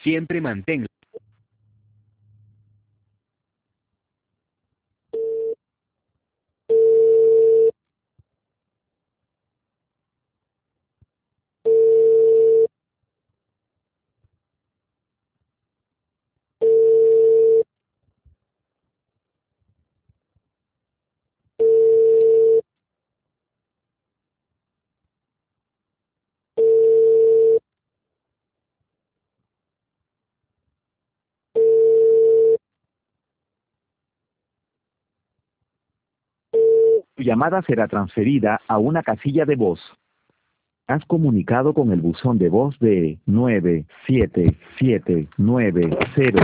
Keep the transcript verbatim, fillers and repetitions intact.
Siempre mantenga. Tu llamada será transferida a una casilla de voz. Has comunicado con el buzón de voz de nueve siete siete nueve cero.